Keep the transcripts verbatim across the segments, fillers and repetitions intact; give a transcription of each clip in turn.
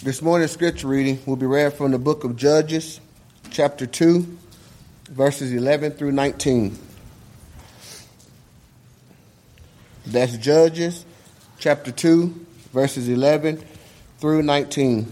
This morning's scripture reading will be read from the book of Judges, chapter two, verses eleven through nineteen. That's Judges, chapter two, verses eleven through nineteen.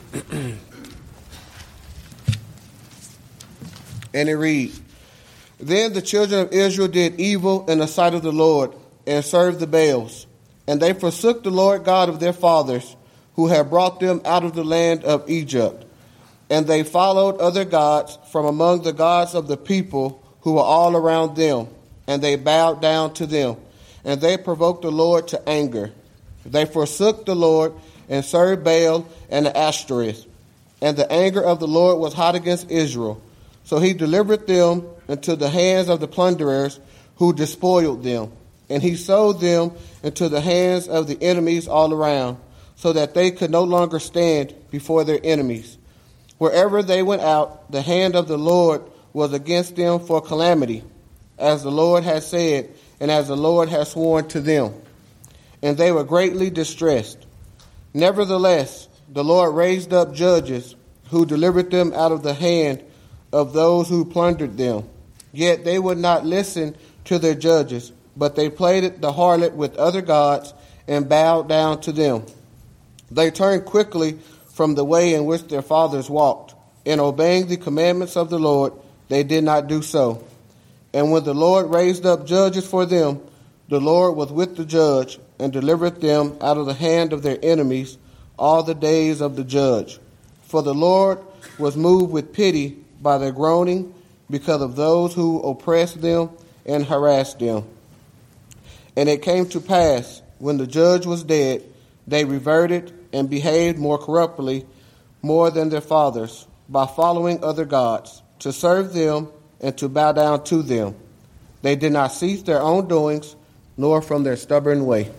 And it reads, Then the children of Israel did evil in the sight of the Lord, and served the Baals. And they forsook the Lord God of their fathers, who had brought them out of the land of Egypt. And they followed other gods from among the gods of the people who were all around them, and they bowed down to them. And they provoked the Lord to anger. They forsook the Lord and served Baal and the Ashtoreth. And the anger of the Lord was hot against Israel. So he delivered them into the hands of the plunderers who despoiled them. And he sold them into the hands of the enemies all around, so that they could no longer stand before their enemies. Wherever they went out, the hand of the Lord was against them for calamity, as the Lord had said, and as the Lord had sworn to them. And they were greatly distressed. Nevertheless, the Lord raised up judges who delivered them out of the hand of those who plundered them. Yet they would not listen to their judges, but they played the harlot with other gods and bowed down to them. They turned quickly from the way in which their fathers walked. In obeying the commandments of the Lord, they did not do so. And when the Lord raised up judges for them, the Lord was with the judge and delivered them out of the hand of their enemies all the days of the judge. For the Lord was moved with pity by their groaning because of those who oppressed them and harassed them. And it came to pass, when the judge was dead, they reverted and behaved more corruptly, more than their fathers, by following other gods, to serve them and to bow down to them. They did not cease their own doings, nor from their stubborn way.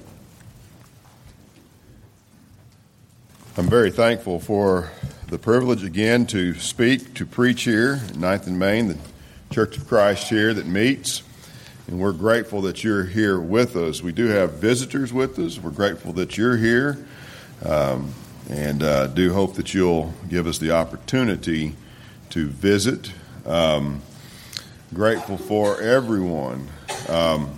I'm very thankful for the privilege again to speak, to preach here in ninth and Main, the Church of Christ here that meets. And we're grateful that you're here with us. We do have visitors with us. We're grateful that you're here. Um, and uh, do hope that you'll give us the opportunity to visit. Um, grateful for everyone. Um,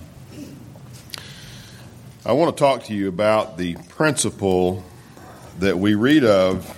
I want to talk to you about the principle that we read of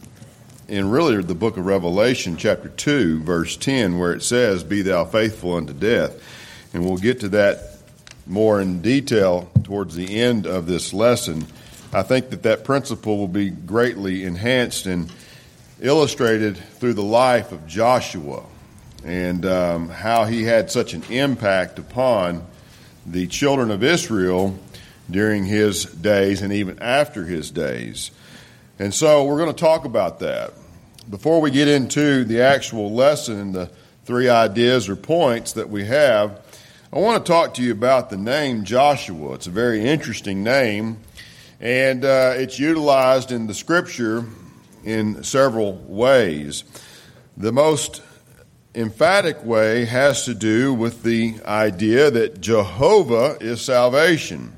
in really the book of Revelation, chapter two, verse ten, where it says, Be thou faithful unto death. And we'll get to that more in detail towards the end of this lesson. I think that that principle will be greatly enhanced and illustrated through the life of Joshua and um, how he had such an impact upon the children of Israel during his days and even after his days. And so we're going to talk about that. Before we get into the actual lesson and the three ideas or points that we have, I want to talk to you about the name Joshua. It's a very interesting name, and uh, it's utilized in the Scripture in several ways. The most emphatic way has to do with the idea that Jehovah is salvation.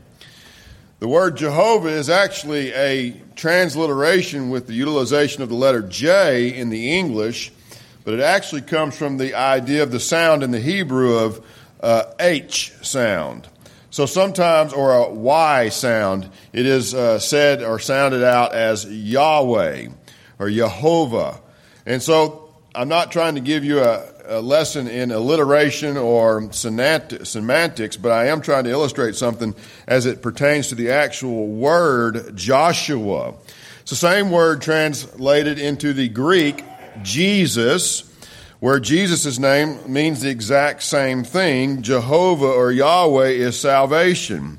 The word Jehovah is actually a transliteration with the utilization of the letter J in the English, but it actually comes from the idea of the sound in the Hebrew of uh, H sound. So sometimes, or a Y sound, it is uh, said or sounded out as Yahweh or Jehovah. And so I'm not trying to give you a, a lesson in alliteration or semantics, but I am trying to illustrate something as it pertains to the actual word Joshua. It's the same word translated into the Greek Jesus, where Jesus' name means the exact same thing. Jehovah or Yahweh is salvation.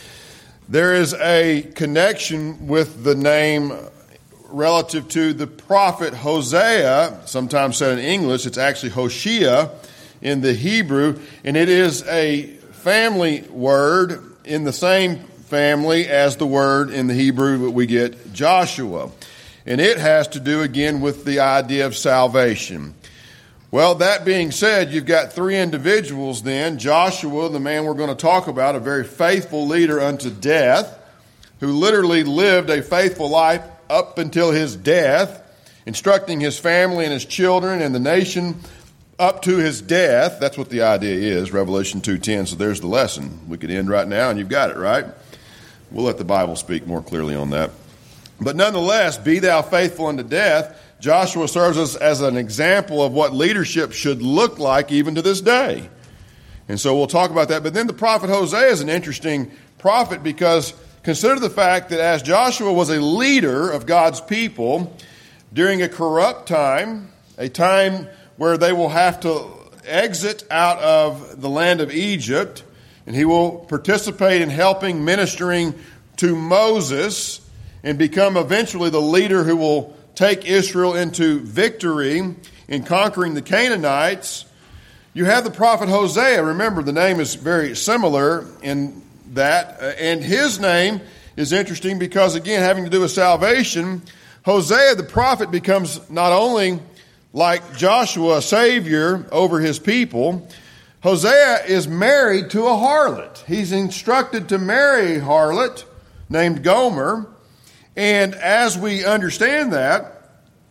There is a connection with the name relative to the prophet Hosea, sometimes said in English, it's actually Hoshea in the Hebrew, and it is a family word in the same family as the word in the Hebrew that we get Joshua. And it has to do again with the idea of salvation. Well, that being said, you've got three individuals then. Joshua, the man we're going to talk about, a very faithful leader unto death, who literally lived a faithful life up until his death, instructing his family and his children and the nation up to his death. That's what the idea is, Revelation two ten. So there's the lesson. We could end right now, and you've got it, right? We'll let the Bible speak more clearly on that. But nonetheless, be thou faithful unto death. Joshua serves us as an example of what leadership should look like even to this day. And so we'll talk about that. But then the prophet Hosea is an interesting prophet, because consider the fact that as Joshua was a leader of God's people during a corrupt time, a time where they will have to exit out of the land of Egypt, and he will participate in helping, ministering to Moses, and become eventually the leader who will take Israel into victory in conquering the Canaanites. You have the prophet Hosea. Remember, the name is very similar in that. And his name is interesting because, again, having to do with salvation, Hosea the prophet becomes not only, like Joshua, a savior over his people. Hosea is married to a harlot. He's instructed to marry a harlot named Gomer. And as we understand that,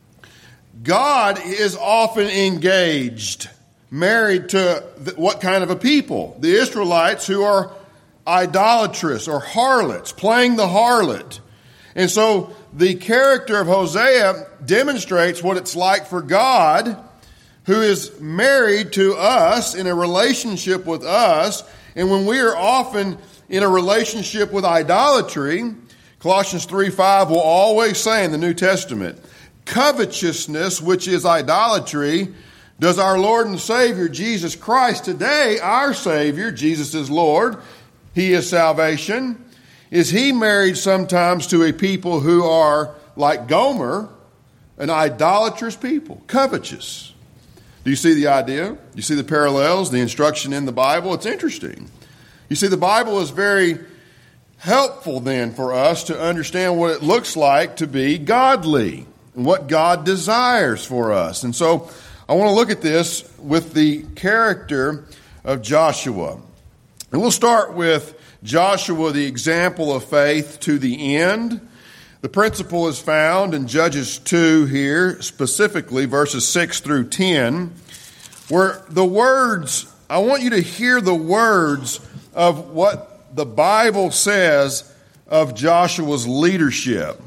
God is often engaged, married to what kind of a people? The Israelites, who are idolatrous or harlots, playing the harlot. And so the character of Hosea demonstrates what it's like for God, who is married to us, in a relationship with us. And when we are often in a relationship with idolatry, Colossians three five will always say in the New Testament, covetousness, which is idolatry, does our Lord and Savior Jesus Christ today, our Savior, Jesus is Lord, He is salvation. Is He married sometimes to a people who are like Gomer, an idolatrous people, covetous? Do you see the idea? Do you see the parallels, the instruction in the Bible? It's interesting. You see, the Bible is very helpful then for us to understand what it looks like to be godly and what God desires for us. And so I want to look at this with the character of Joshua. And we'll start with Joshua, the example of faith to the end. The principle is found in Judges two here, specifically verses six through ten, where the words, I want you to hear the words of what the Bible says of Joshua's leadership.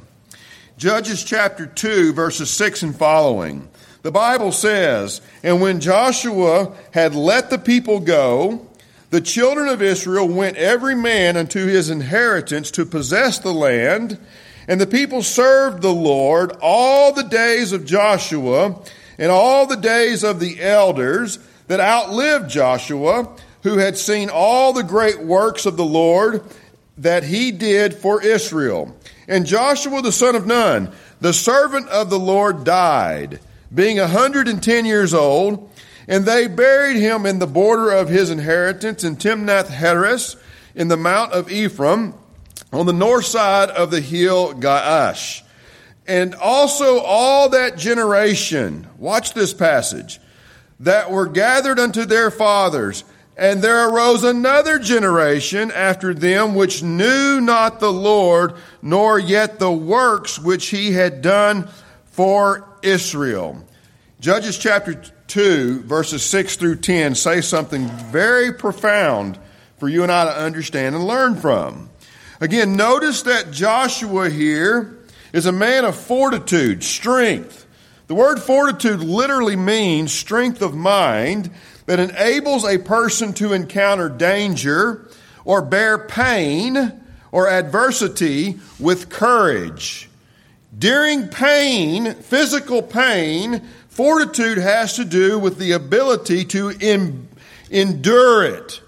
Judges chapter two, verses six and following. The Bible says, "And when Joshua had let the people go, the children of Israel went every man unto his inheritance to possess the land. And the people served the Lord all the days of Joshua and all the days of the elders that outlived Joshua, who had seen all the great works of the Lord that he did for Israel. And Joshua the son of Nun, the servant of the Lord, died, being a hundred and ten years old. And they buried him in the border of his inheritance in Timnath-Heres, in the mount of Ephraim, on the north side of the hill Gaash. And also all that generation," watch this passage, "that were gathered unto their fathers. And there arose another generation after them, which knew not the Lord, nor yet the works which he had done for Israel." Judges chapter two, verses six through ten say something very profound for you and I to understand and learn from. Again, notice that Joshua here is a man of fortitude, strength. The word fortitude literally means strength of mind that enables a person to encounter danger or bear pain or adversity with courage. During pain, physical pain, fortitude has to do with the ability to in, endure it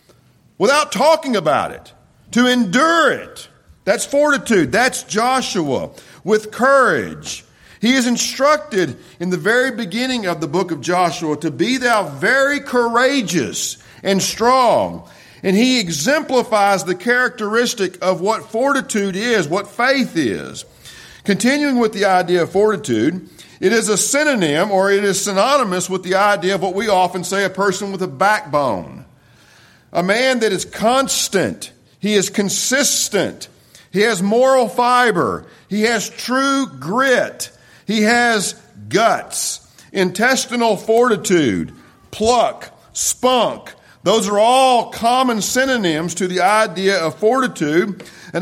without talking about it. To endure it. That's fortitude. That's Joshua with courage. He is instructed in the very beginning of the book of Joshua to be thou very courageous and strong. And he exemplifies the characteristic of what fortitude is, what faith is. Continuing with the idea of fortitude, it is a synonym, or it is synonymous with the idea of what we often say, a person with a backbone. A man that is constant. He is consistent. He has moral fiber. He has true grit. He has guts, intestinal fortitude, pluck, spunk. Those are all common synonyms to the idea of fortitude, an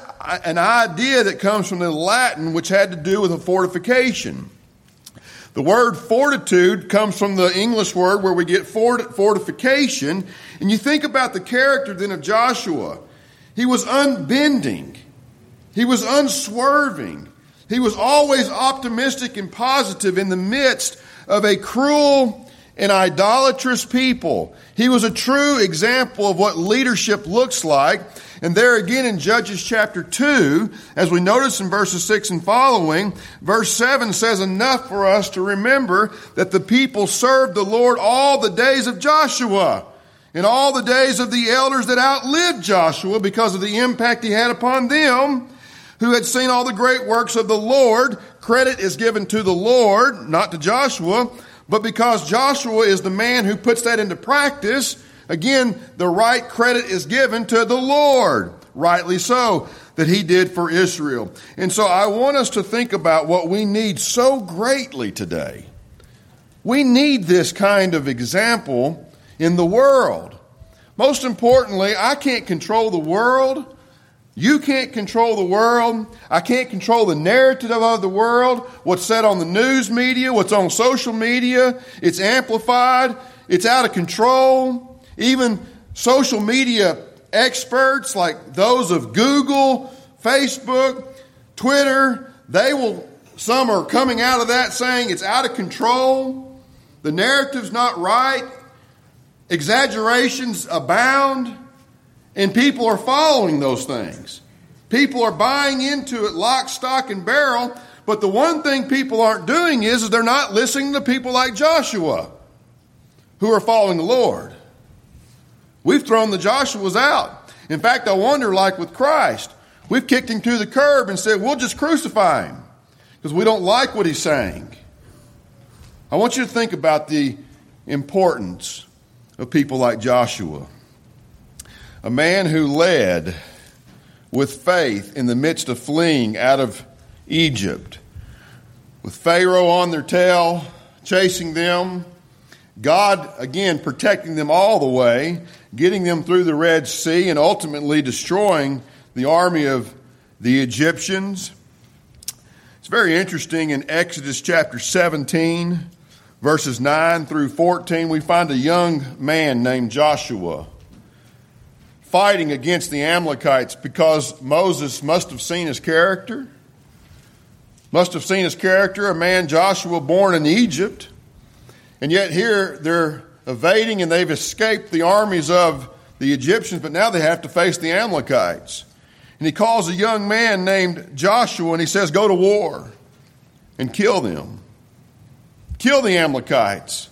idea that comes from the Latin, which had to do with a fortification. The word fortitude comes from the English word where we get fortification. And you think about the character then of Joshua. He was unbending. He was unswerving. He was always optimistic and positive in the midst of a cruel and idolatrous people. He was a true example of what leadership looks like. And there again in Judges chapter two, as we notice in verses six and following, verse seven says enough for us to remember that the people served the Lord all the days of Joshua and all the days of the elders that outlived Joshua because of the impact he had upon them, who had seen all the great works of the Lord. Credit is given to the Lord, not to Joshua, but because Joshua is the man who puts that into practice, again, the right credit is given to the Lord, rightly so, that he did for Israel. And so I want us to think about what we need so greatly today. We need this kind of example in the world. Most importantly, I can't control the world. You can't control the world. I can't control the narrative of the world, what's said on the news media, what's on social media. It's amplified. It's out of control. Even social media experts like those of Google, Facebook, Twitter, they will, some are coming out of that saying it's out of control. The narrative's not right. Exaggerations abound. And people are following those things. People are buying into it lock, stock, and barrel. But the one thing people aren't doing is, is they're not listening to people like Joshua who are following the Lord. We've thrown the Joshuas out. In fact, I wonder, like with Christ, we've kicked him to the curb and said, we'll just crucify him because we don't like what he's saying. I want you to think about the importance of people like Joshua. A man who led with faith in the midst of fleeing out of Egypt, with Pharaoh on their tail, chasing them, God, again, protecting them all the way, getting them through the Red Sea, and ultimately destroying the army of the Egyptians. It's very interesting in Exodus chapter seventeen, verses nine through fourteen, we find a young man named Joshua fighting against the Amalekites because Moses must have seen his character. Must have seen his character, a man Joshua born in Egypt. And yet here they're evading and they've escaped the armies of the Egyptians, but now they have to face the Amalekites. And he calls a young man named Joshua and he says, go to war and kill them. Kill the Amalekites.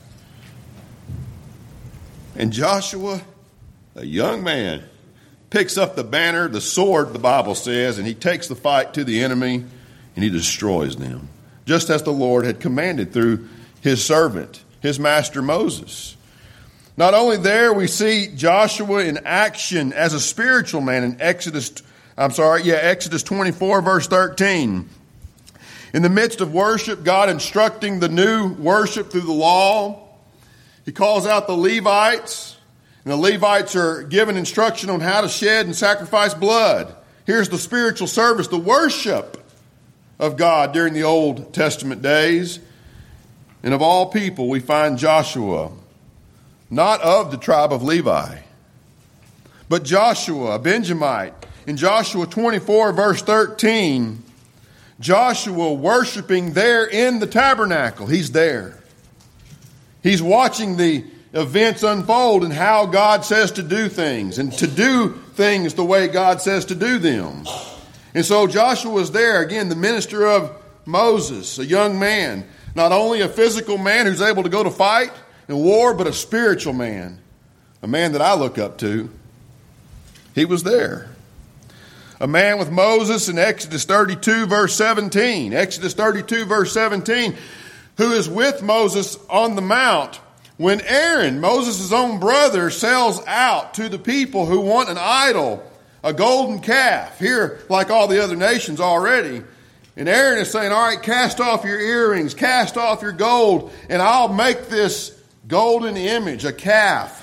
And Joshua, a young man, picks up the banner, the sword, the Bible says, and he takes the fight to the enemy and he destroys them, just as the Lord had commanded through his servant, his master Moses. Not only there, we see Joshua in action as a spiritual man in Exodus, I'm sorry, yeah, Exodus twenty-four, verse thirteen. In the midst of worship, God instructing the new worship through the law, he calls out the Levites. And the Levites are given instruction on how to shed and sacrifice blood. Here's the spiritual service, the worship of God during the Old Testament days. And of all people, we find Joshua, not of the tribe of Levi, but Joshua, a Benjamite. In Joshua twenty-four, verse thirteen, Joshua worshiping there in the tabernacle. He's there. He's watching the events unfold and how God says to do things and to do things the way God says to do them. And so Joshua is there, again, the minister of Moses, a young man, not only a physical man who's able to go to fight and war, but a spiritual man, a man that I look up to. He was there. A man with Moses in Exodus thirty-two, verse seventeen. Exodus thirty-two, verse seventeen, who is with Moses on the mount when Aaron, Moses' own brother, sells out to the people who want an idol a golden calf, here like all the other nations already. And Aaron is saying, all right, cast off your earrings, cast off your gold, and I'll make this golden image, a calf.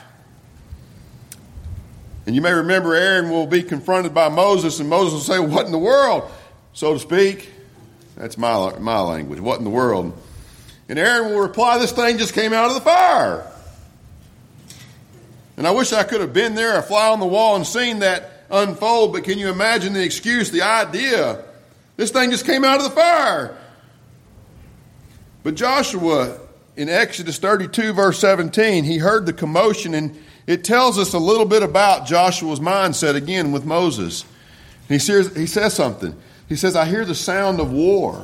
And you may remember Aaron will be confronted by Moses, and Moses will say, what in the world? So to speak. That's my, my language. What in the world? And Aaron will reply, this thing just came out of the fire. And I wish I could have been there, a fly on the wall, and seen that unfold. But can you imagine the excuse, the idea? This thing just came out of the fire. But Joshua, in Exodus thirty-two, verse seventeen, he heard the commotion, and it tells us a little bit about Joshua's mindset again with Moses. He says, he says something. He says, I hear the sound of war.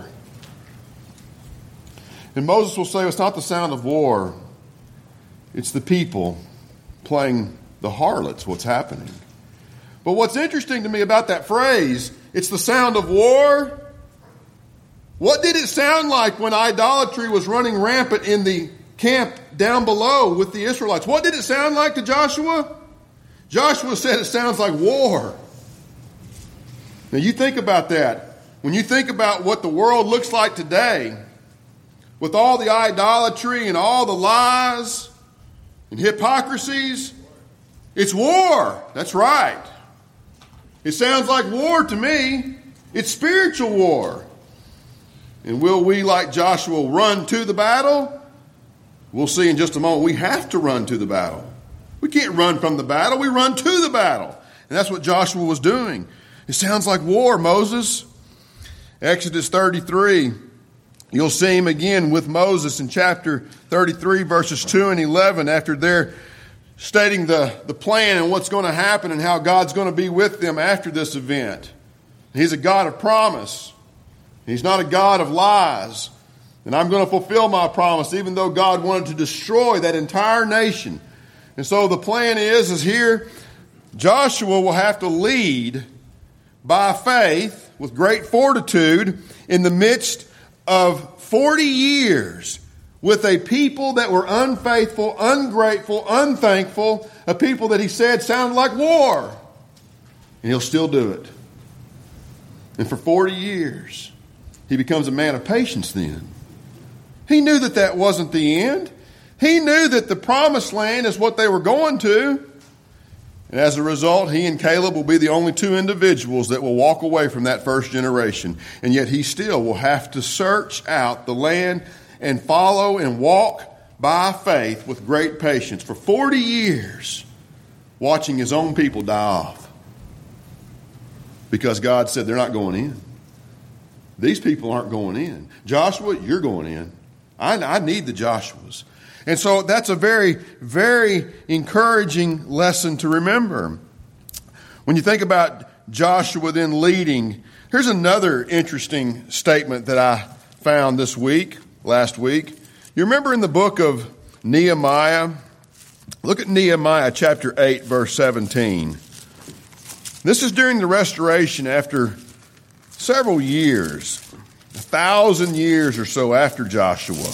And Moses will say, it's not the sound of war. It's the people playing the harlots, what's happening. But what's interesting to me about that phrase, it's the sound of war. What did it sound like when idolatry was running rampant in the camp down below with the Israelites? What did it sound like to Joshua? Joshua said it sounds like war. Now you think about that. When you think about what the world looks like today, with all the idolatry and all the lies and hypocrisies, it's war. That's right. It sounds like war to me. It's spiritual war. And will we, like Joshua, run to the battle? We'll see in just a moment. We have to run to the battle. We can't run from the battle. We run to the battle. And that's what Joshua was doing. It sounds like war, Moses. Exodus thirty-three, you'll see him again with Moses in chapter thirty-three, verses two and eleven, after they're stating the, the plan and what's going to happen and how God's going to be with them after this event. He's a God of promise. He's not a God of lies. And I'm going to fulfill my promise, even though God wanted to destroy that entire nation. And so the plan is, is here, Joshua will have to lead by faith with great fortitude in the midst of forty years with a people that were unfaithful, ungrateful, unthankful, a people that he said sounded like war. And he'll still do it. And for forty years, he becomes a man of patience then. He knew that that wasn't the end. He knew that the promised land is what they were going to. And as a result, he and Caleb will be the only two individuals that will walk away from that first generation. And yet he still will have to search out the land and follow and walk by faith with great patience for forty years, watching his own people die off. Because God said they're not going in. These people aren't going in. Joshua, you're going in. I, I need the Joshuas. And so that's a very, very encouraging lesson to remember. When you think about Joshua then leading, here's another interesting statement that I found this week, last week. You remember in the book of Nehemiah? Look at Nehemiah chapter eight, verse seventeen. This is during the restoration after several years, a thousand years or so after Joshua.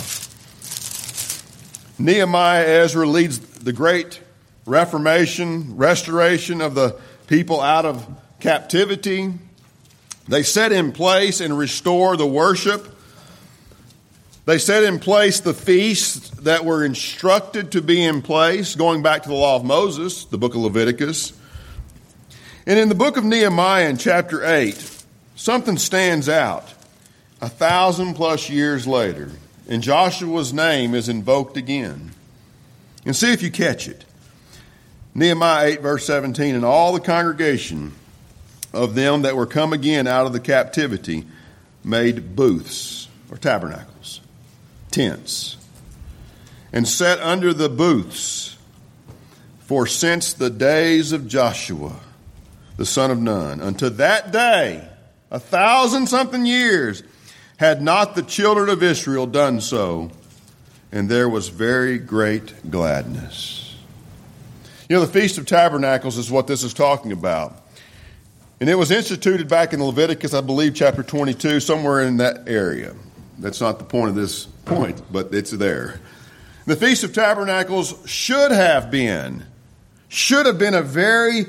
Nehemiah, Ezra leads the great reformation, restoration of the people out of captivity. They set in place and restore the worship. They set in place the feasts that were instructed to be in place, going back to the law of Moses, the book of Leviticus. And in the book of Nehemiah in chapter eight, something stands out a thousand plus years later. And Joshua's name is invoked again. And see if you catch it. Nehemiah eight, verse seventeen, and all the congregation of them that were come again out of the captivity made booths, or tabernacles, tents, and sat under the booths. For since the days of Joshua, the son of Nun, unto that day, a thousand something years, had not the children of Israel done so, and there was very great gladness. You know, the Feast of Tabernacles is what this is talking about. And it was instituted back in Leviticus, I believe, chapter twenty-two, somewhere in that area. That's not the point of this point, but it's there. The Feast of Tabernacles should have been, should have been a very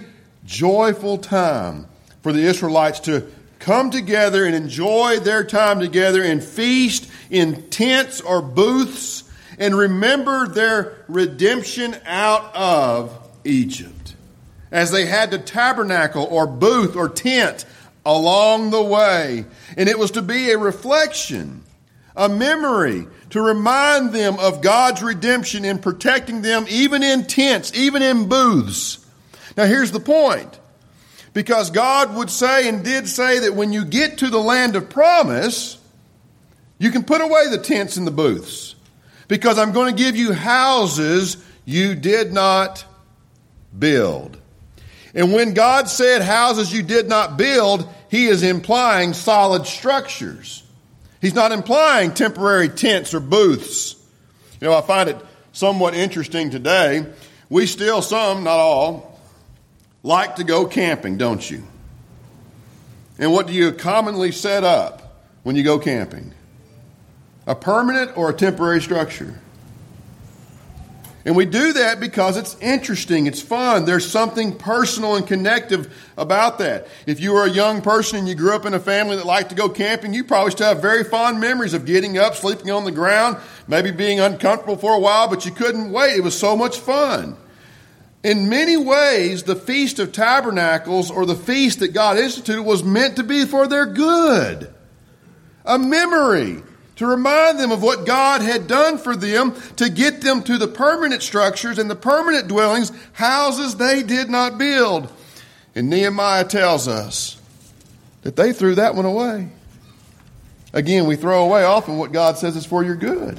joyful time for the Israelites to come together and enjoy their time together and feast in tents or booths and remember their redemption out of Egypt, as they had to tabernacle or booth or tent along the way. And it was to be a reflection, a memory, to remind them of God's redemption in protecting them even in tents, even in booths. Now here's the point. Because God would say and did say that when you get to the land of promise, you can put away the tents and the booths. Because I'm going to give you houses you did not build. And when God said houses you did not build, He is implying solid structures. He's not implying temporary tents or booths. You know, I find it somewhat interesting today. We still, some, not all, like to go camping, don't you? And what do you commonly set up when you go camping? A permanent or a temporary structure? And we do that because it's interesting, it's fun. There's something personal and connective about that. If you were a young person and you grew up in a family that liked to go camping, you probably still have very fond memories of getting up, sleeping on the ground, maybe being uncomfortable for a while, but you couldn't wait. It was so much fun. In many ways, the Feast of Tabernacles, or the feast that God instituted, was meant to be for their good. A memory to remind them of what God had done for them, to get them to the permanent structures and the permanent dwellings, houses they did not build. And Nehemiah tells us that they threw that one away. Again, we throw away often what God says is for your good.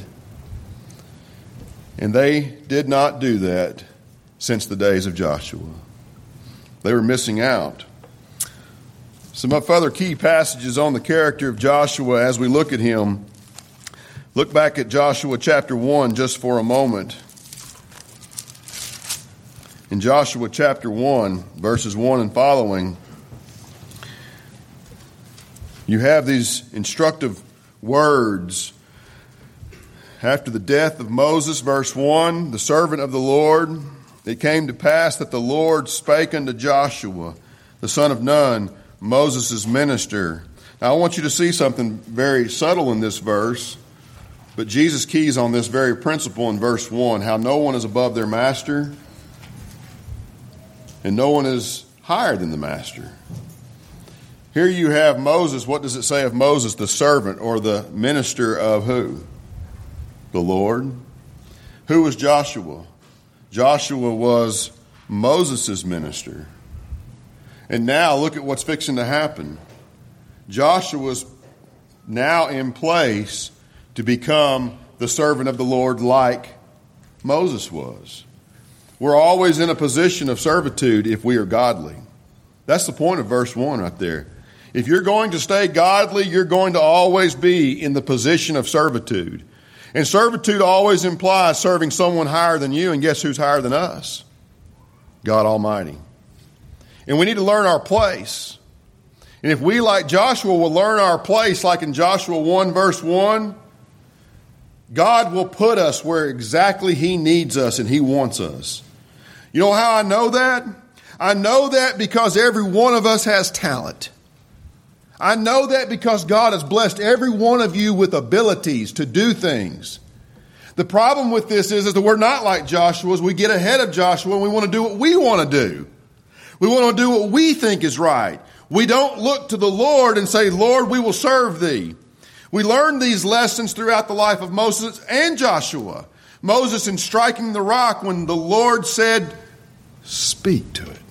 And they did not do that since the days of Joshua. They were missing out. Some other key passages on the character of Joshua as we look at him. Look back at Joshua chapter one just for a moment. In Joshua chapter one, verses one and following, you have these instructive words. After the death of Moses, verse one, the servant of the Lord, it came to pass that the Lord spake unto Joshua, the son of Nun, Moses' minister. Now I want you to see something very subtle in this verse, but Jesus keys on this very principle in verse one, how no one is above their master, and no one is higher than the master. Here you have Moses. What does it say of Moses? The servant or the minister of who? The Lord. Who was Joshua? Joshua was Moses' minister. And now look at what's fixing to happen. Joshua's now in place to become the servant of the Lord like Moses was. We're always in a position of servitude if we are godly. That's the point of verse one right there. If you're going to stay godly, you're going to always be in the position of servitude. And servitude always implies serving someone higher than you, and guess who's higher than us? God Almighty. And we need to learn our place. And if we, like Joshua, will learn our place, like in Joshua one, verse one, God will put us where exactly He needs us and He wants us. You know how I know that? I know that because every one of us has talent. I know that because God has blessed every one of you with abilities to do things. The problem with this is, is that we're not like Joshua. We get ahead of Joshua and we want to do what we want to do. We want to do what we think is right. We don't look to the Lord and say, Lord, we will serve Thee. We learn these lessons throughout the life of Moses and Joshua. Moses in striking the rock when the Lord said, speak to it.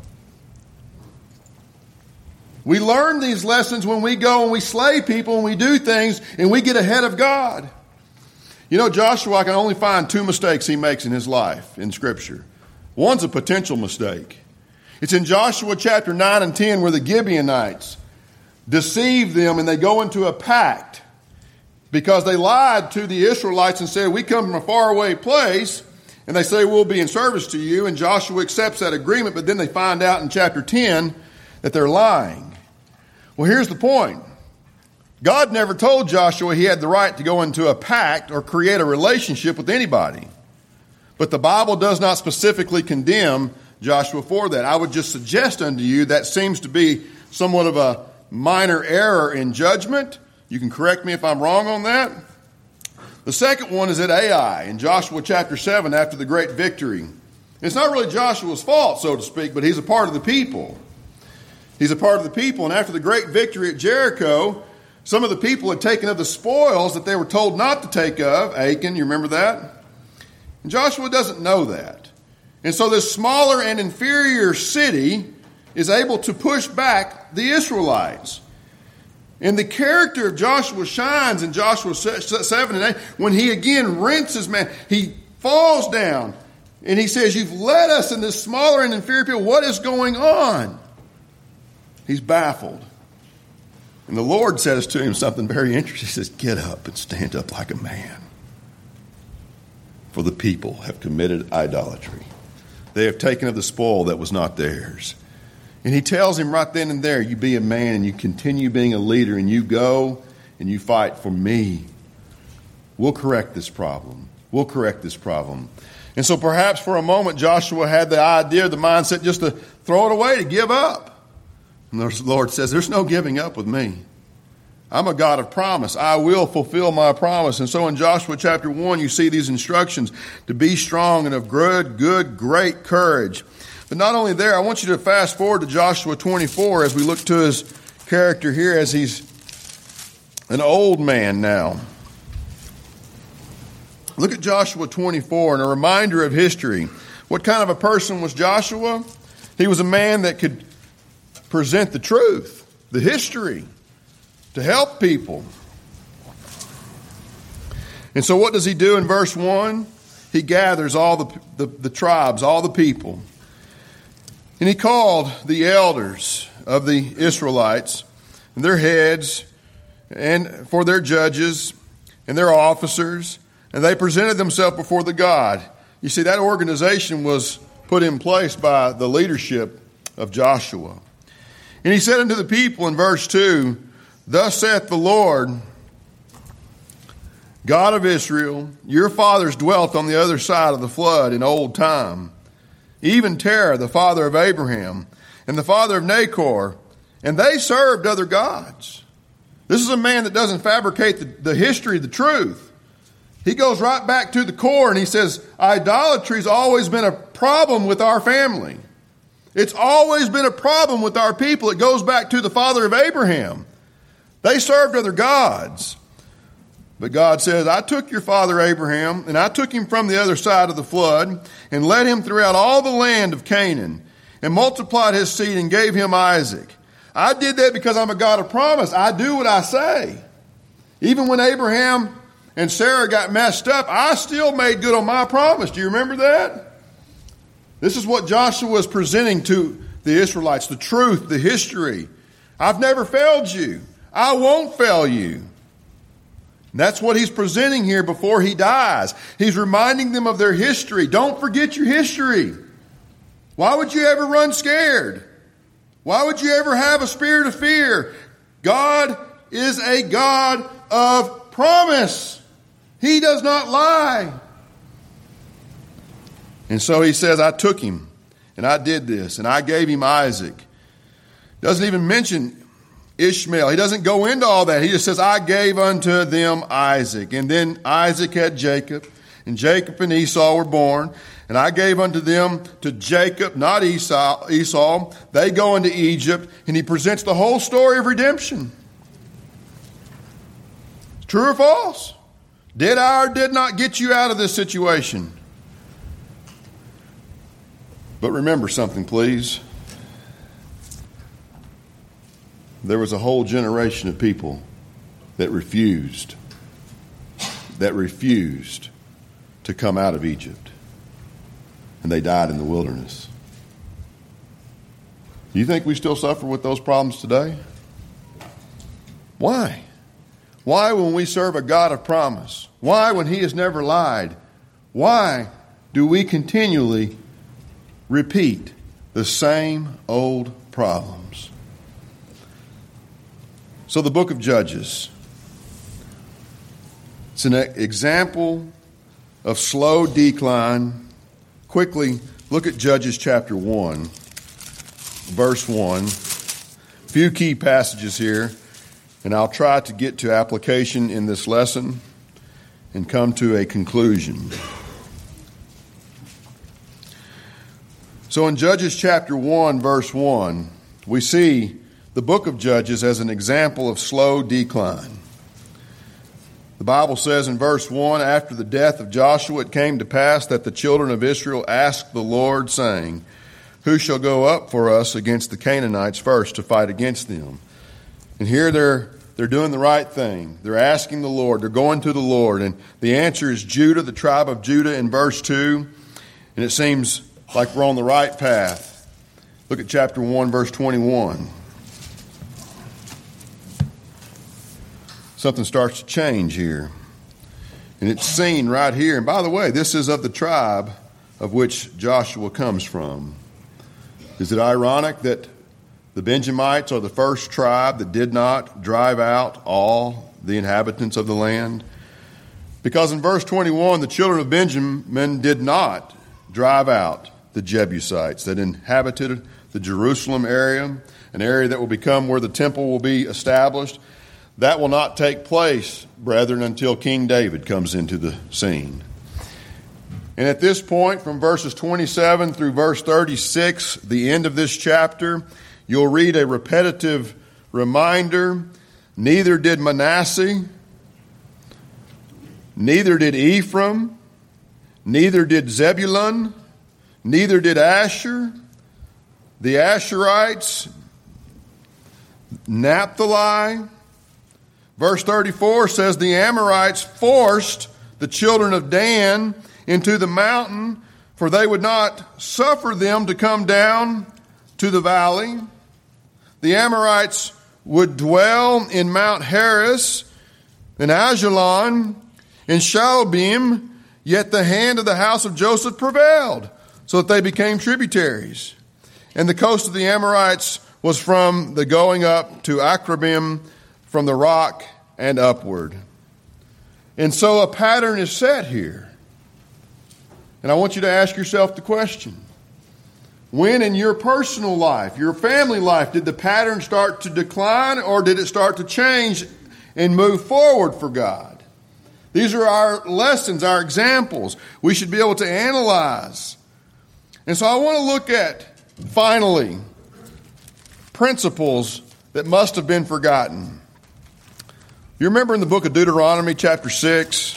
We learn these lessons when we go and we slay people and we do things and we get ahead of God. You know, Joshua, I can only find two mistakes he makes in his life in Scripture. One's a potential mistake. It's in Joshua chapter nine and ten where the Gibeonites deceive them and they go into a pact because they lied to the Israelites and said, we come from a faraway place, and they say we'll be in service to you, and Joshua accepts that agreement, but then they find out in chapter ten that they're lying. Well, here's the point. God never told Joshua he had the right to go into a pact or create a relationship with anybody. But the Bible does not specifically condemn Joshua for that. I would just suggest unto you that seems to be somewhat of a minor error in judgment. You can correct me if I'm wrong on that. The second one is at Ai in Joshua chapter seven after the great victory. It's not really Joshua's fault, so to speak, but he's a part of the people. He's a part of the people, and after the great victory at Jericho, some of the people had taken of the spoils that they were told not to take of. Achan, you remember that? And Joshua doesn't know that. And so this smaller and inferior city is able to push back the Israelites. And the character of Joshua shines in Joshua seven and eight when he again rents his man. He falls down and he says, you've led us in this smaller and inferior people. What is going on? He's baffled. And the Lord says to him something very interesting. He says, get up and stand up like a man. For the people have committed idolatry. They have taken of the spoil that was not theirs. And he tells him right then and there, you be a man and you continue being a leader and you go and you fight for me. We'll correct this problem. We'll correct this problem. And so perhaps for a moment Joshua had the idea, the mindset just to throw it away, to give up. And the Lord says, there's no giving up with me. I'm a God of promise. I will fulfill my promise. And so in Joshua chapter one, you see these instructions to be strong and of good, good, great courage. But not only there, I want you to fast forward to Joshua twenty-four as we look to his character here as he's an old man now. Look at Joshua twenty-four and a reminder of history. What kind of a person was Joshua? He was a man that could present the truth, the history, to help people. And so what does he do in verse one? He gathers all the, the, the tribes, all the people. And he called the elders of the Israelites and their heads and for their judges and their officers, and they presented themselves before the God. You see, that organization was put in place by the leadership of Joshua. And he said unto the people in verse two, thus saith the Lord, God of Israel, your fathers dwelt on the other side of the flood in old time. Even Terah, the father of Abraham, and the father of Nachor, and they served other gods. This is a man that doesn't fabricate the, the history, the truth. He goes right back to the core and he says, idolatry's always been a problem with our family. It's always been a problem with our people. It goes back to the father of Abraham. They served other gods. But God says, I took your father Abraham, and I took him from the other side of the flood, and led him throughout all the land of Canaan, and multiplied his seed, and gave him Isaac. I did that because I'm a God of promise. I do what I say. Even when Abraham and Sarah got messed up, I still made good on my promise. Do you remember that? This is what Joshua was presenting to the Israelites, the truth, the history. I've never failed you. I won't fail you. That's what he's presenting here before he dies. He's reminding them of their history. Don't forget your history. Why would you ever run scared? Why would you ever have a spirit of fear? God is a God of promise. He does not lie. And so he says, I took him and I did this and I gave him Isaac. Doesn't even mention Ishmael. He doesn't go into all that. He just says, I gave unto them Isaac. And then Isaac had Jacob, and Jacob and Esau were born. And I gave unto them to Jacob, not Esau. Esau. They go into Egypt, and he presents the whole story of redemption. True or false? Did I or did not get you out of this situation? But remember something, please. There was a whole generation of people that refused, that refused to come out of Egypt. And they died in the wilderness. Do you think we still suffer with those problems today? Why? Why when we serve a God of promise? Why when he has never lied? Why do we continually repeat the same old problems? So the book of Judges, it's an example of slow decline, quickly Look at Judges chapter one, verse one. A few key passages here, and I'll try to get to application in this lesson and come to a conclusion. So in Judges chapter one, verse one, we see the book of Judges as an example of slow decline. The Bible says in verse one, after the death of Joshua, it came to pass that the children of Israel asked the Lord, saying, who shall go up for us against the Canaanites first to fight against them? And here they're they're doing the right thing. They're asking the Lord. They're going to the Lord. And the answer is Judah, the tribe of Judah in verse two. And it seems like we're on the right path. Look at chapter one, verse twenty-one. Something starts to change here. And it's seen right here. And by the way, this is of the tribe of which Joshua comes from. Is it ironic that the Benjamites are the first tribe that did not drive out all the inhabitants of the land? Because in verse twenty-one, the children of Benjamin did not drive out the Jebusites that inhabited the Jerusalem area, an area that will become where the temple will be established. That will not take place, brethren, until King David comes into the scene. And at this point, from verses twenty-seven through verse thirty-six, the end of this chapter, you'll read a repetitive reminder. Neither did Manasseh, neither did Ephraim, neither did Zebulun, neither did Asher, the Asherites, Naphtali. Verse thirty-four says the Amorites forced the children of Dan into the mountain, for they would not suffer them to come down to the valley. The Amorites would dwell in Mount Heres, in Ajalon, in Shaalbim, yet the hand of the house of Joseph prevailed, so that they became tributaries. And the coast of the Amorites was from the going up to Akrabim, from the rock and upward. And so a pattern is set here. And I want you to ask yourself the question, when in your personal life, your family life, did the pattern start to decline, or did it start to change and move forward for God? These are our lessons, our examples. We should be able to analyze. And so I want to look at, finally, principles that must have been forgotten. You remember in the book of Deuteronomy chapter six,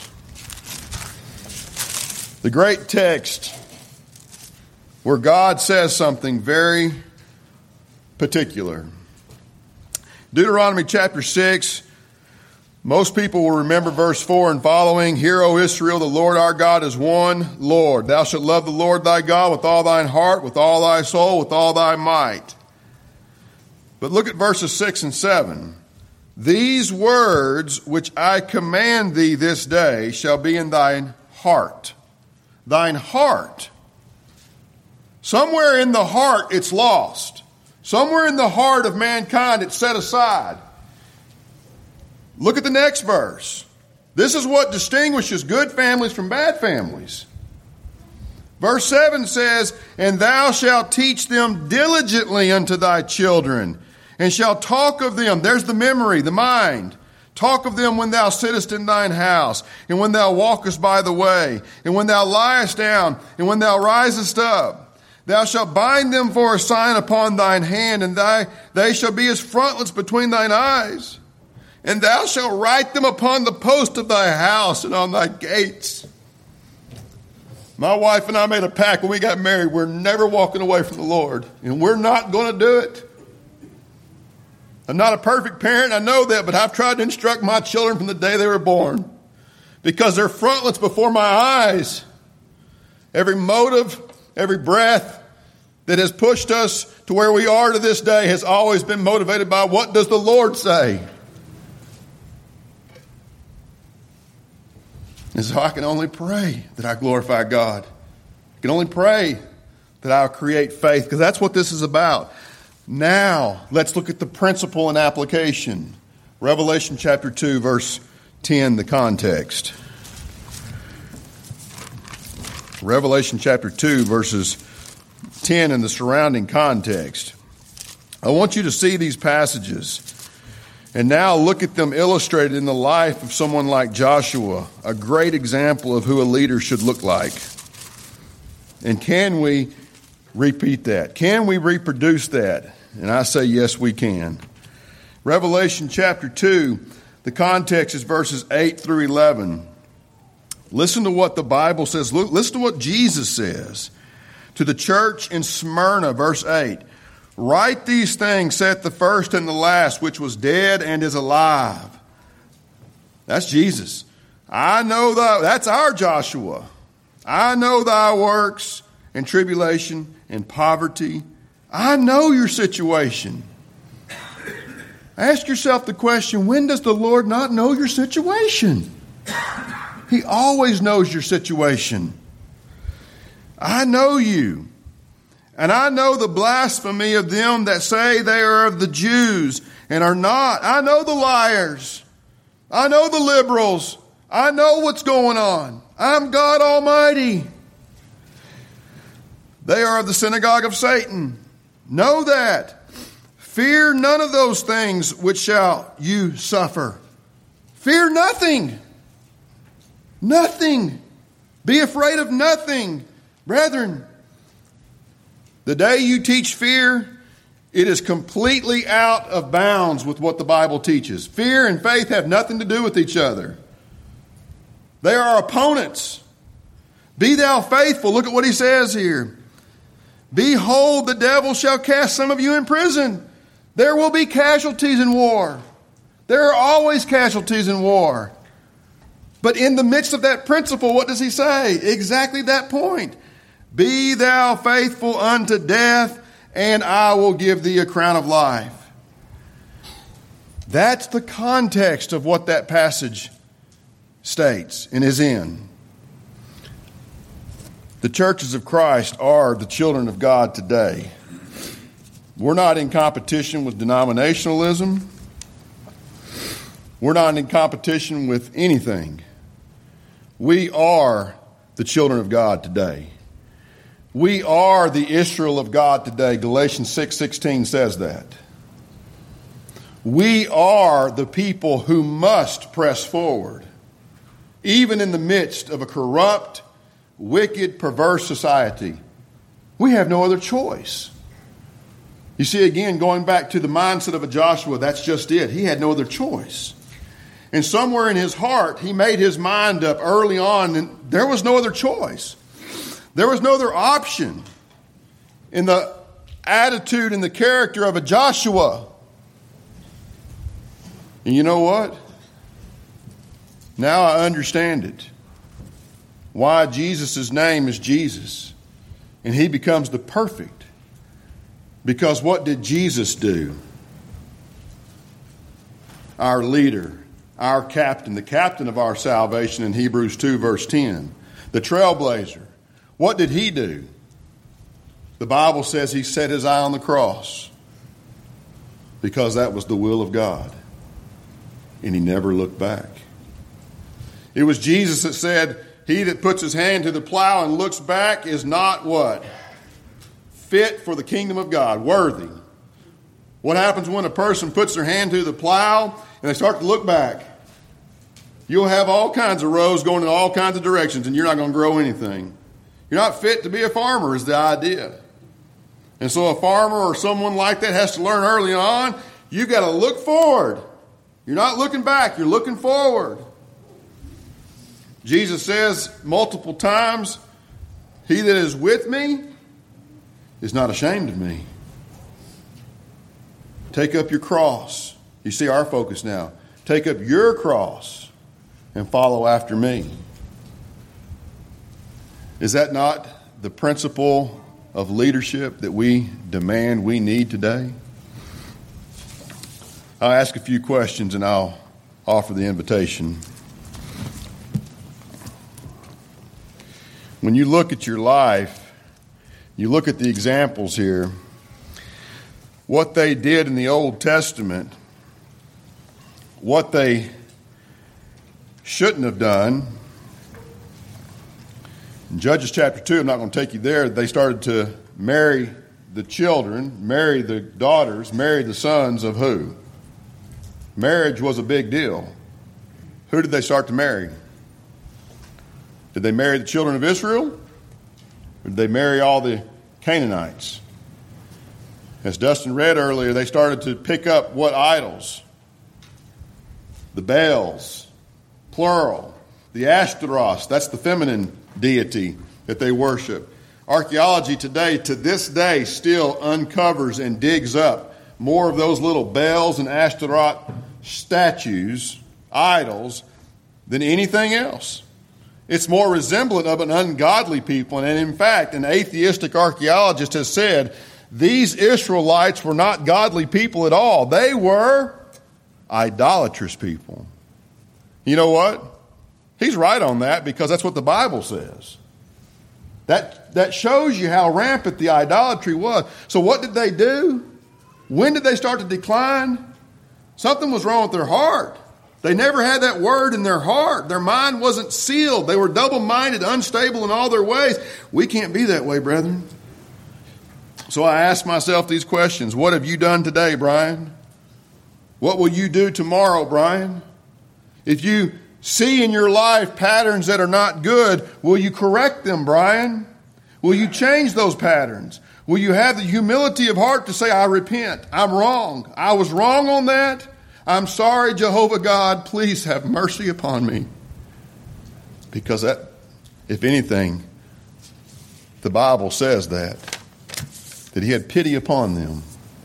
the great text where God says something very particular. Deuteronomy chapter six, most people will remember verse four and following. Hear, O Israel, the Lord our God is one Lord. Thou shalt love the Lord thy God with all thine heart, with all thy soul, with all thy might. But look at verses six and seven. These words which I command thee this day shall be in thine heart. Thine heart. Somewhere in the heart it's lost. Somewhere in the heart of mankind it's set aside. Look at the next verse. This is what distinguishes good families from bad families. Verse seven says, and thou shalt teach them diligently unto thy children, and shalt talk of them. There's the memory, the mind. Talk of them when thou sittest in thine house, and when thou walkest by the way, and when thou liest down, and when thou risest up. Thou shalt bind them for a sign upon thine hand, and thy, they shall be as frontlets between thine eyes. And thou shalt write them upon the post of thy house and on thy gates. My wife and I made a pact when we got married. We're never walking away from the Lord, and we're not going to do it. I'm not a perfect parent, I know that, but I've tried to instruct my children from the day they were born, because they're frontlets before my eyes. Every motive, every breath that has pushed us to where we are to this day has always been motivated by what does the Lord say? And so I can only pray that I glorify God. I can only pray that I'll create faith, because that's what this is about. Now, let's look at the principle and application. Revelation chapter two, verse ten, the context. Revelation chapter two, verses ten and the surrounding context. I want you to see these passages and now look at them illustrated in the life of someone like Joshua, a great example of who a leader should look like. And can we repeat that? Can we reproduce that? And I say yes, we can. Revelation chapter two, the context is verses eight through eleven. Listen to what the Bible says. Listen to what Jesus says to the church in Smyrna, verse eight. Write these things, saith the first and the last, which was dead and is alive. That's Jesus. I know thy, that's our Joshua. I know thy works and tribulation and poverty. I know your situation. Ask yourself the question, when does the Lord not know your situation? He always knows your situation. I know you. And I know the blasphemy of them that say they are of the Jews and are not. I know the liars. I know the liberals. I know what's going on. I'm God Almighty. They are of the synagogue of Satan. Know that. Fear none of those things which shall you suffer. Fear nothing. Nothing. Be afraid of nothing. Brethren, the day you teach fear, it is completely out of bounds with what the Bible teaches. Fear and faith have nothing to do with each other. They are opponents. Be thou faithful. Look at what he says here. Behold, the devil shall cast some of you in prison. There will be casualties in war. There are always casualties in war. But in the midst of that principle, what does he say? Exactly that point. Be thou faithful unto death, and I will give thee a crown of life. That's the context of what that passage states and is in. The churches of Christ are the children of God today. We're not in competition with denominationalism. We're not in competition with anything. We are the children of God today. We are the Israel of God today. Galatians six sixteen says that. We are the people who must press forward, even in the midst of a corrupt, wicked, perverse society. We have no other choice. You see, again, going back to the mindset of a Joshua, that's just it. He had no other choice. And somewhere in his heart, he made his mind up early on, and there was no other choice. There was no other option in the attitude and the character of a Joshua. And you know what? Now I understand it. Why Jesus' name is Jesus. And he becomes the perfect. Because what did Jesus do? Our leader, our captain, the captain of our salvation in Hebrews two verse ten, the trailblazer. What did he do? The Bible says he set his eye on the cross because that was the will of God. And he never looked back. It was Jesus that said, he that puts his hand to the plow and looks back is not what? Fit for the kingdom of God, worthy. What happens when a person puts their hand to the plow and they start to look back? You'll have all kinds of rows going in all kinds of directions and you're not going to grow anything. You're not fit to be a farmer is the idea. And so a farmer or someone like that has to learn early on, you've got to look forward. You're not looking back, you're looking forward. Jesus says multiple times, he that is with me is not ashamed of me. Take up your cross. You see our focus now. Take up your cross and follow after me. Is that not the principle of leadership that we demand we need today? I'll ask a few questions and I'll offer the invitation. When you look at your life, you look at the examples here, what they did in the Old Testament, what they shouldn't have done. In Judges chapter two, I'm not going to take you there, they started to marry the children, marry the daughters, marry the sons of who? Marriage was a big deal. Who did they start to marry? Did they marry the children of Israel? Or did they marry all the Canaanites? As Dustin read earlier, they started to pick up what idols? The Baals, plural. The Ashtaroth, that's the feminine deity that they worship. Archaeology today, to this day, still uncovers and digs up more of those little Baals and Ashtaroth statues, idols, than anything else. It's more resemblant of an ungodly people. And in fact, an atheistic archaeologist has said these Israelites were not godly people at all. They were idolatrous people. You know what? He's right on that because that's what the Bible says. That, that shows you how rampant the idolatry was. So what did they do? When did they start to decline? Something was wrong with their heart. They never had that word in their heart. Their mind wasn't sealed. They were double-minded, unstable in all their ways. We can't be that way, brethren. So I ask myself these questions. What have you done today, Brian? What will you do tomorrow, Brian? If you see in your life patterns that are not good, will you correct them, Brian? Will you change those patterns? Will you have the humility of heart to say, I repent, I'm wrong, I was wrong on that, I'm sorry, Jehovah God, please have mercy upon me. Because that, if anything, the Bible says that, that he had pity upon them.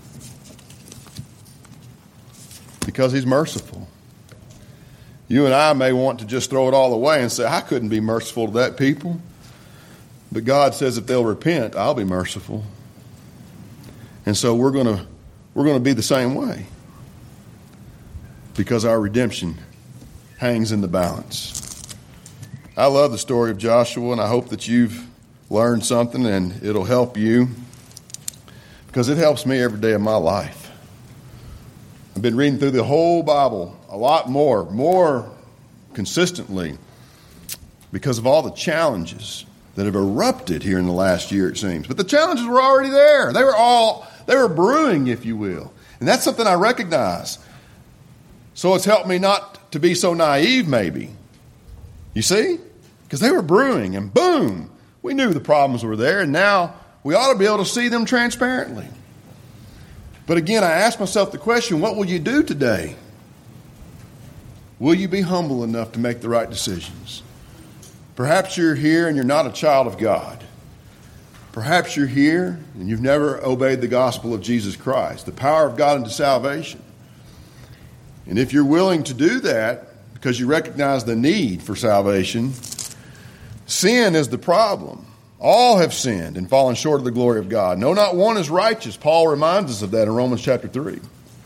Because he's merciful. You and I may want to just throw it all away and say, I couldn't be merciful to that people. But God says if they'll repent, I'll be merciful. And so we're going to we're going to be the same way. Because our redemption hangs in the balance. I love the story of Joshua, and I hope that you've learned something and it'll help you. Because it helps me every day of my life. I've been reading through the whole Bible a lot more, more consistently, because of all the challenges that have erupted here in the last year, it seems. But the challenges were already there. They were all, they were brewing, if you will. And that's something I recognize. So it's helped me not to be so naive, maybe. You see? Because they were brewing, and boom, we knew the problems were there, and now we ought to be able to see them transparently. But again, I ask myself the question, what will you do today? Will you be humble enough to make the right decisions? Perhaps you're here and you're not a child of God. Perhaps you're here and you've never obeyed the gospel of Jesus Christ, the power of God unto salvation. And if you're willing to do that because you recognize the need for salvation, sin is the problem. All have sinned and fallen short of the glory of God. No, not one is righteous. Paul reminds us of that in Romans chapter three.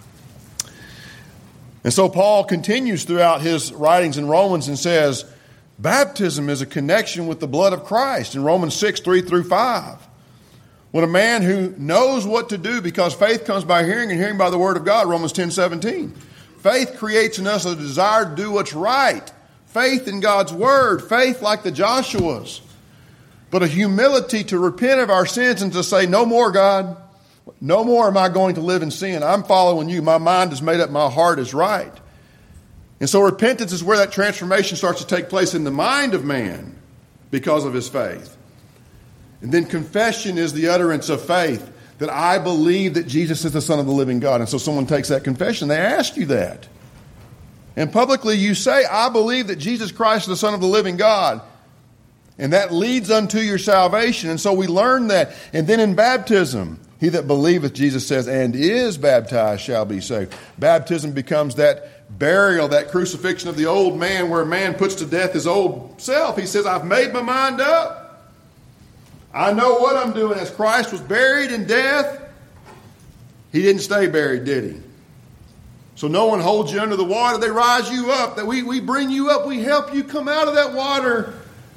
And so Paul continues throughout his writings in Romans and says, baptism is a connection with the blood of Christ in Romans six, three through five. When a man who knows what to do because faith comes by hearing and hearing by the word of God, Romans ten, seventeen. Faith creates in us a desire to do what's right. Faith in God's word. Faith like the Joshuas. But a humility to repent of our sins and to say, no more, God. No more am I going to live in sin. I'm following you. My mind is made up. My heart is right. And so repentance is where that transformation starts to take place in the mind of man because of his faith. And then confession is the utterance of faith that I believe that Jesus is the Son of the living God. And so someone takes that confession. They ask you that. And publicly you say, I believe that Jesus Christ is the Son of the living God. And that leads unto your salvation. And so we learn that. And then in baptism, he that believeth, Jesus says, and is baptized shall be saved. Baptism becomes that burial, that crucifixion of the old man where a man puts to death his old self. He says, I've made my mind up. I know what I'm doing. As Christ was buried in death, he didn't stay buried, did he? So no one holds you under the water. They rise you up. That we, we bring you up. We help you come out of that water.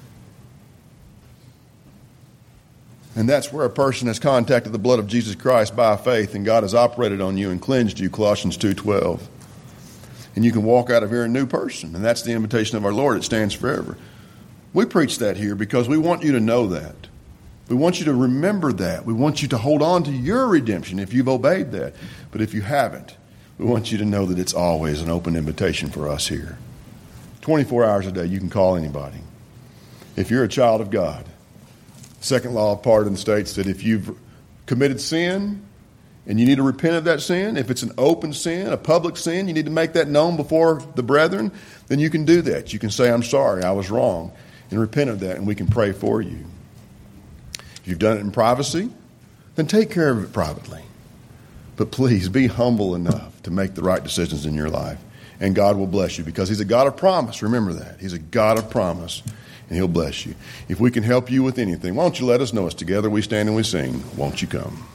And that's where a person has contacted the blood of Jesus Christ by faith, and God has operated on you and cleansed you, Colossians two twelve. And you can walk out of here a new person. And that's the invitation of our Lord. It stands forever. We preach that here because we want you to know that. We want you to remember that. We want you to hold on to your redemption if you've obeyed that. But if you haven't, we want you to know that it's always an open invitation for us here. twenty-four hours a day, you can call anybody. If you're a child of God, second law of pardon states that if you've committed sin and you need to repent of that sin, if it's an open sin, a public sin, you need to make that known before the brethren, then you can do that. You can say, I'm sorry, I was wrong, and repent of that, and we can pray for you. If you've done it in privacy, then take care of it privately. But please be humble enough to make the right decisions in your life, and God will bless you because he's a God of promise. Remember that. He's a God of promise, and he'll bless you. If we can help you with anything, why don't you let us know? As together we stand and we sing, Won't You Come?